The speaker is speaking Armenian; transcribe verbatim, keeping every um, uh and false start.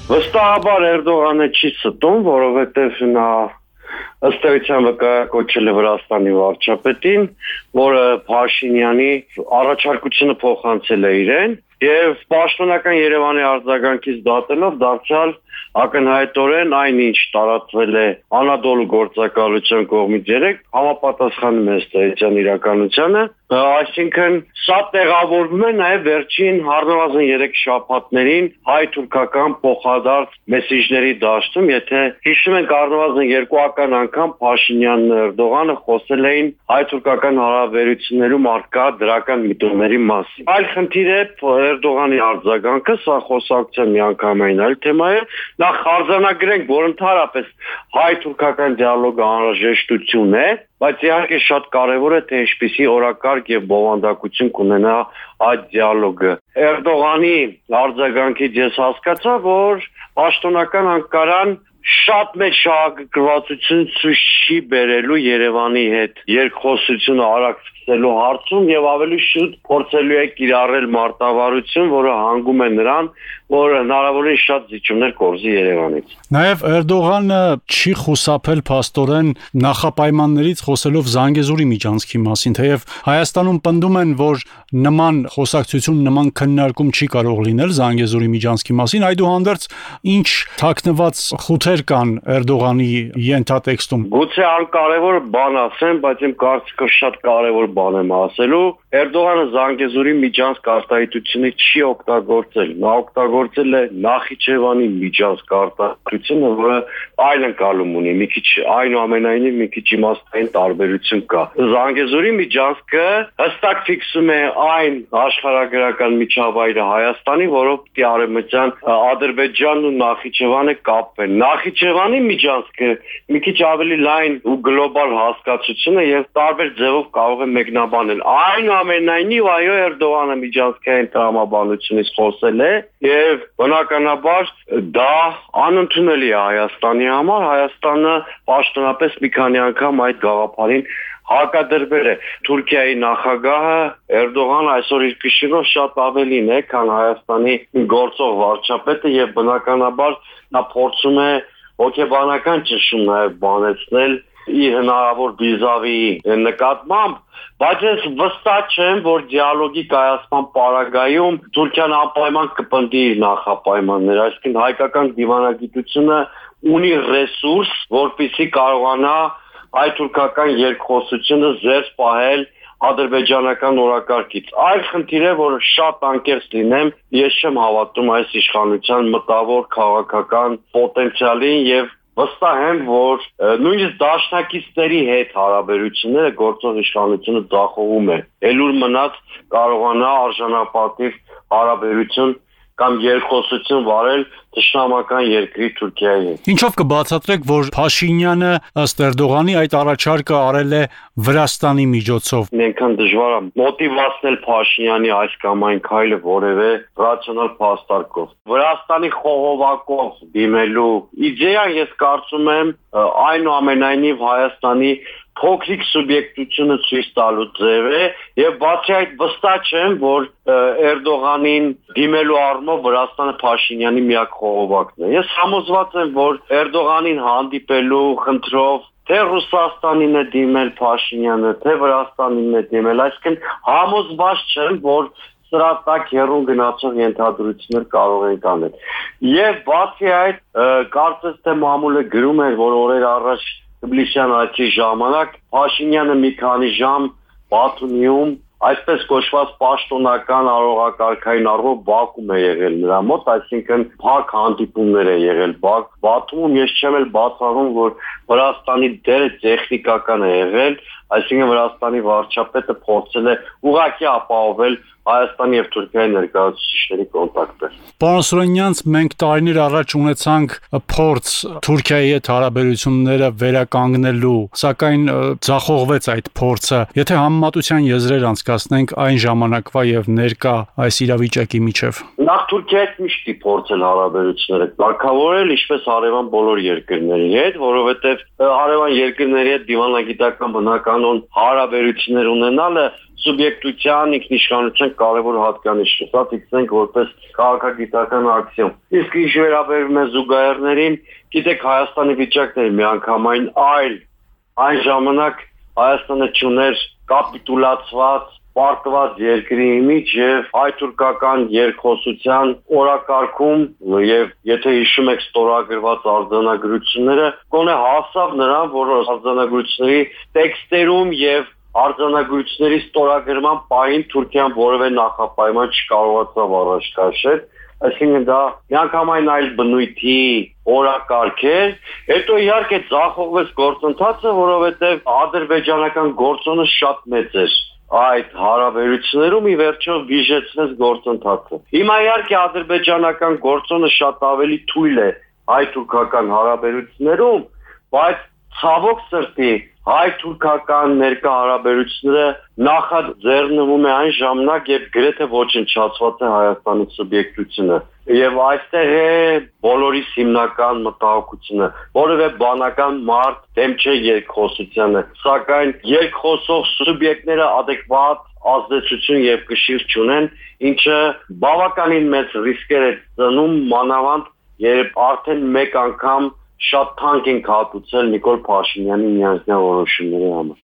Վստահաբար Էրդողանը չի ստում, որովհետև նա ըստ էության վկայակոչել է Վրաստանի վարչապետին, որը Փաշինյանի առաջարկությունը փոխանցել է իրեն, եւ պաշտոնական Երևանի արձագանքից դատելով դարձյալ ակնհայտորեն այնինչ տարածվել է Անադոլու գործակալության կողմից երեք համապատասխանում է ըստ էության իրականությանը, այսինքն սա տեղավորվում է նաև վերջին առնվազն երեք շաբաթներին հայ-թուրքական փոխադարձ մեսիջների դաշտում, եթե հիշում ենք առնվազն երկուական անգամ Փաշինյանն ու Էրդողանը խոսել էին հայ-թուրքական հարաբերություններում առկա դրական միտումների մասին։ Այլ խնդիր է Էրդողանի արձագանքը, սա խոսակցության միանգամայն այլ թեմա է, նախ արձանագրենք, որ ընդհանրապես հայ-թուրքական դիալոգը անհրաժեշտություն է, բայց իհարկե շատ կարևոր է, թե ինչպիսի օրակարգ եւ բովանդակություն կունենա այդ դիալոգը։ Էրդողանի արձագանքից ես հասկացա, որ պաշտոնական Անկարան շատ մեծ շահագրգռվածություն ցույց չի բերելու Երևանի հետ երկխոսությունը արագ սկսելու հարցում եւ ավելի շուտ փորձելու է կիրառել մարտավարություն, որը հանգում է նրան, որ հնարավորին շատ զիջումներ կորզի Երևանից։ Նաև Էրդողանը չի խուսափել փաստորեն նախապայմաններից խոսելով Զանգեզուրի միջանցքի մասին, թեև Հայաստանում պնդում են, որ նման խոսակցություն, նման քննարկում չի կարող լինել Զանգեզուրի միջանցքի մասին, այդուհանդերձ ինչ թաքնված խութեր կան Էրդողանի ենթատեքստում։ Գուցե անկարևոր բան ասեմ, բայց իմ կարծիքով շատ կարևոր բան եմ ասելու։ Էրդողանը Զանգեզուրի միջանցք արտահայտությունը չի օգտագործել, նա օգտագործել է Նախիջևանի միջանցք արտահայտությունը, որը այլ ընկալում ունի, մի քիչ այնուամենայնիվ մի քիչ իմաստային տարբերություն կա։ Զանգեզուրի միջանցքը հստակ ֆիքսում է այն աշխարհագրական միջավայրը Հայաստանի, որով պիտի արևմտյան Ադրբեջանն ու Նախիջևանը կապվեն։ Նախիջևանի միջանցքը մի քիչ ավելի լայն ու գլոբալ հասկացություն է եւ տարբեր ձևով կարող է մեկնաբանել։ Այնուամենայնիվ այո, Էրդողանը միջանցքային տրամաբանությունից խոսել է եւ բնականաբար դա անընդունելի է Հայաստանի համար։ Հայաստանը պաշտոնապես մի քանի անգամ այդ գաղափարին հակադրվել է։ Թուրքիայի նախագահը Էրդողան այսօր իր քշիրով շատ ավելին է, քան Հայաստանի գործող վարչապետը եւ բնականաբար նա փորձում է հոգեբանական ճնշում նաեւ բանեցնել իր հնարավոր վիզավի նկատմամբ, բայց ես վստահ չեմ, որ դիալոգի կայացման պարագայում Թուրքիան անպայման կպնդի իր նախապայմանները, այսինքն հայկական դիվանագիտությունը ունի ռեսուրս, որպեսզի կարողանա հայ-թուրքական երկխոսությունը զերծ պահել ադրբեջանական օրակարգից։ Այլ խնդիր է, որ շատ անկեղծ լինեմ, ես չեմ հավատում այս իշխանության մտավոր քաղաքական պոտենցիալին եւ վստահ եմ, որ նույնիսկ դաշնակիցների հետ հարաբերությունները գործող իշխանությունը ձախողում է։ Ելուր մնաց կարողանա արժանապատիվ հարաբերություն կամ երկխոսություն վարել թշնամական երկրի Թուրքիայի հետ։ Ինչով կբացատրեք, որ Փաշինյանը ըստ Էրդողանի այդ առաջարկը արել է Վրաստանի միջոցով։ Այնքան դժվար է մոտիվացնել Փաշինյանի այս կամ այն քայլը որևէ ռացիոնալ փաստարկով։ Վրաստանի խողովակով դիմելու իդեան ես կարծում եմ այնուամենայնիվ Հայաստանի փոքրիկ սուբյեկտությունը ցույց տալու ձև է եւ բացի այդ վստահ չեմ, որ Էրդողանին դիմելու առումով Վրաստանը Փաշինյանի միակ խողովակն է։ Ես համոզված եմ, որ Էրդողանին հանդիպելու խնդրով թե Ռուսաստանին է դիմել Փաշինյանը, թե Վրաստանին է դիմել, այսինքն համոզված չեմ, որ սրա տակ հեռուն գնացող ենթադրություններ կարող են կանել։ Եվ բացի այդ, կարծես թե մամուլը գրում էր, որ օրեր առաջ Թբիլիսյան այցի ժամանակ Փաշինյանը մի քանի ժամ Բաթումիում այսպես կոչված պաշտոնական արողակարգային առումով Բաքվում է եղել նրա մոտ, այսինքն փակ հանդիպումներ է եղել Բաթումում, ես չեմ էլ բացառում, որ Վրաստանի դերը տեխնիկական է եղել, այսինքն Վրաստանի վարչապետը փորձել է ուղղակի ապահովել Հայաստանի եւ Թուրքիայի ներկայացուցիչների կոնտակտներ։ Պարոն Սուրենյանց, մենք տարիներ առաջ ունեցանք փորձ Թուրքիայի հետ հարաբերությունները վերականգնելու, սակայն ձախողվեց այդ փորձը։ Եթե համեմատության եզրեր անցկացնենք այն ժամանակվա եւ ներկա այս իրավիճակի միջև։ Նախ Թուրքիայի հետ միշտ փորձել հարաբերությունները կարգավորել, ինչպես հարևան բոլոր երկրների հետ, որովհետեւ հարևան երկրների հետ դիվանագիտական բնական կանոն հարաբերություններ ունենալը սուբյեկտության ինքնիշխանության կարևոր հատկանիշ է։ Սա ֆիքսենք որպես քաղաքագիտական ակսիոմ։ Իսկ ինչ վերաբերում է զուգահեռներին, գիտեք Հայաստանի վիճակն էր միանգամայն այլ, այն ժամանակ Հայաստանը չուներ կապիտուլացված պարտված երկրի իմիջ եւ հայ-թուրքական երկխոսության օրակարգում եւ եթե հիշում եք ստորագրված արձանագրությունները կոնե հասավ նրան, որ արձանագրությունների տեքստերում եւ արձանագրությունների ստորագրման պահին Թուրքիան որևէ նախապայման չկարողացավ առաջ քաշել, այսինքն դա միանգամայն այլ բնույթի օրակարգ է, հետո իհարկե ձախողվեց գործընթացը, որովհետեւ ադրբեջանական գործոնը շատ մեծ էր այդ հարաբերություններում ի վերջո վիժեցնեց գործընթացը։ Հիմա իհարկե ադրբեջանական գործոնը շատ ավելի թույլ է հայ-թուրքական հարաբերություններում, բայց ցավոք սրտի հայ-թուրքական ներկա հարաբերությունները նախաձեռնվում է այն ժամանակ, երբ գրեթե ոչնչացված է Հայաստանի սուբյեկտությունը։ Եվ այստեղ է բոլորիս հիմնական մտահոգությունը, որևէ բանական մարդ դեմ չէ երկխոսությանը, սակայն երկխոսող սուբյեկտները adekvat ազդեցություն եւ կշիռ չունեն, ինչը բավականին մեծ ռիսկեր է ծնում, մանավանդ երբ արդեն մեկ անգամ շատ թանկ ենք հատուցել Նիկոլ Փաշինյանի միանձնյա որոշումների համար։